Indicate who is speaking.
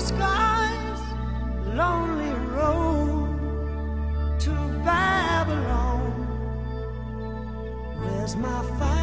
Speaker 1: skies, lonely road to Babylon. Where's my fire?